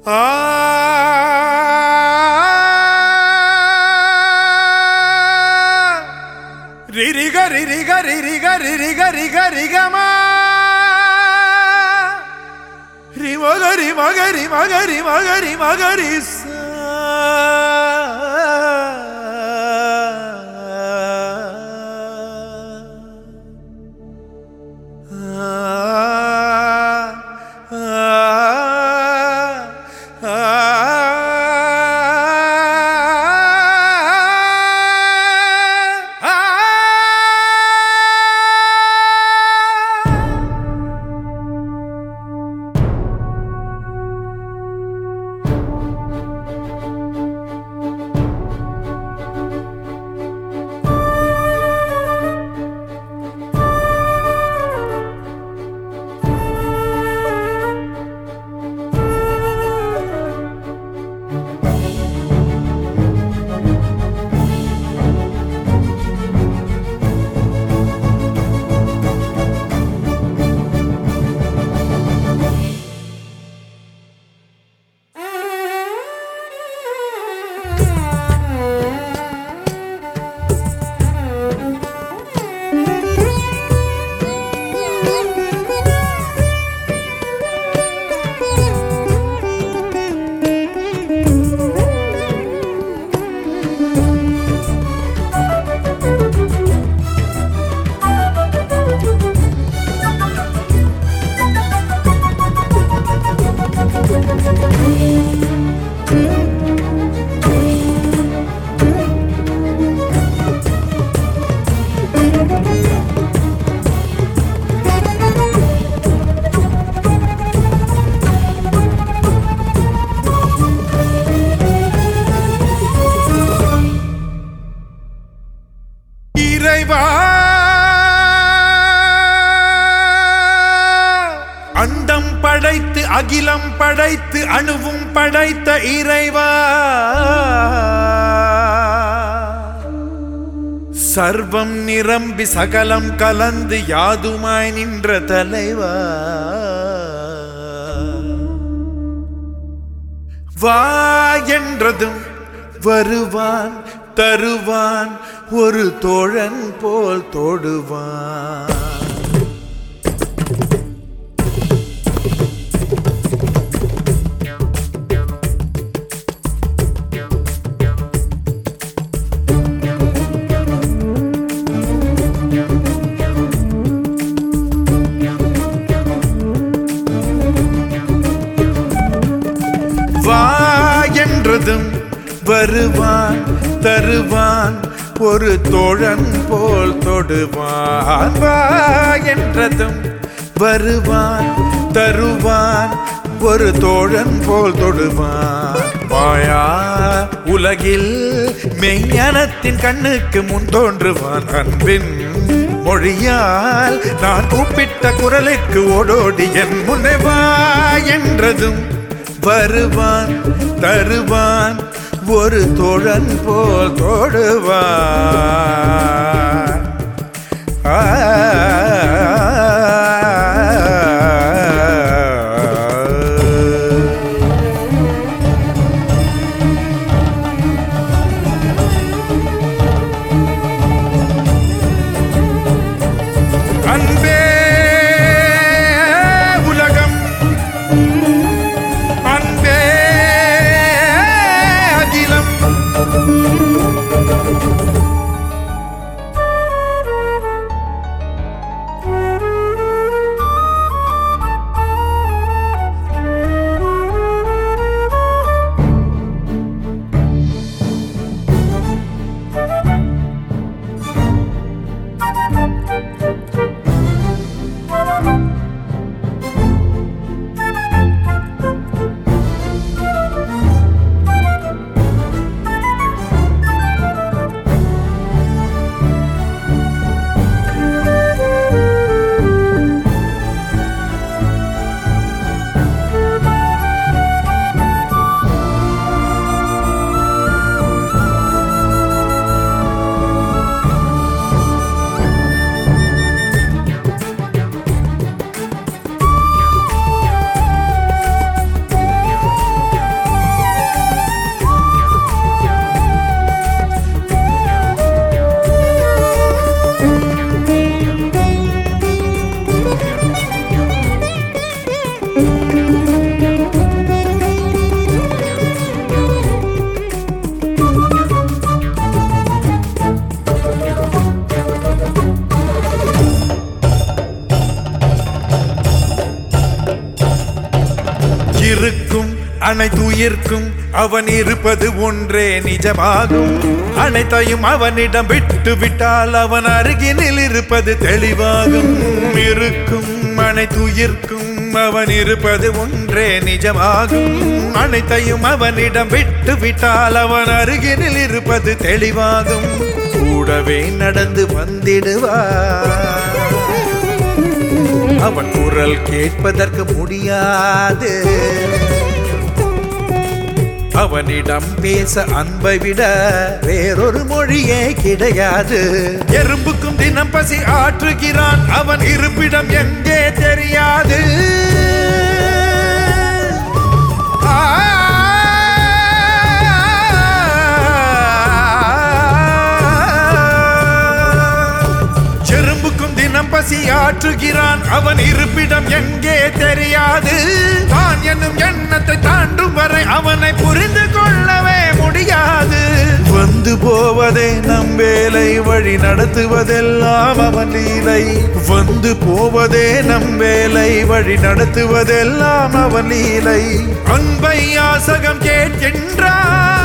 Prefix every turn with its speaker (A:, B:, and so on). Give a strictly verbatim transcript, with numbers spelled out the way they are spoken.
A: ரிரிக ரிரிக ரிரிக ரிரிக ரிக ரிகமா ரி மகரி மகரி மகரி மகரி மகரி அண்டம் படைத்து அகிலம் படைத்து அணுவும் படைத்த இறைவா, சர்வம் நிரம்பி சகலம் கலந்து யாதுமாய் நின்ற தலைவா, வா என்றதும் வருவான் தருவான் ஒரு தோழன் போல் தோடுவான். வா என்றதும் வருவான் தருவான் ஒரு தோழன் போல் தொடுவான். வா என்றதும் வருவான் தருவான் ஒரு தோழன் போல் தொடுவான். மாயா உலகில் மெய்ஞானத்தின் கண்ணுக்கு முன் தோன்றுவான். அன்பின் மொழியால் நான் கூப்பிட்ட குரலுக்கு ஓடோடி என் முன்னே வா என்றதும் வருவான் தருவான் ஒரு தோழன் போல் தோடுவான். அன்பே உலகம், அன்பே அகிலம், இருக்கும் அனைத்துயிர்க்கும் அவன் இருப்பது ஒன்றே நிஜமாகும். அனைத்தையும் அவனிடம் விட்டு விட்டால் அவன் அருகினில் இருப்பது தெளிவாகும். இருக்கும் அனைத்துயிர்க்கும் அவன் இருப்பது ஒன்றே நிஜமாகும். அனைத்தையும் அவனிடம் விட்டு விட்டால் அவன் அருகினில் இருப்பது தெளிவாகும். கூடவே நடந்து வந்திடுவார், அவன் குரல் கேட்பதற்கு முடியாது. அவனிடம் பேச அன்பை விட வேறொரு மொழியே கிடையாது. எறும்புக்கும் தினம் பசி ஆற்றுகிறான், அவன் இருப்பிடம் எங்கே தெரியாது. எறும்புக்கும் தினம் பசி ஆற்றுகிறான், அவன் இருப்பிடம் எங்கே தெரியாது. தான் என்னும் எண்ணத்தை தாண்டும் வரை அவனை புரிந்து கொள்ளவே முடியாது. வந்து போவதே நம் வேலை, வழி நடத்துவதெல்லாம் அவன் லீலை. வந்து போவதே நம் வேலை, வழி நடத்துவதெல்லாம் அவன் லீலை. அன்பை யாசகம் கேட்கின்றான்,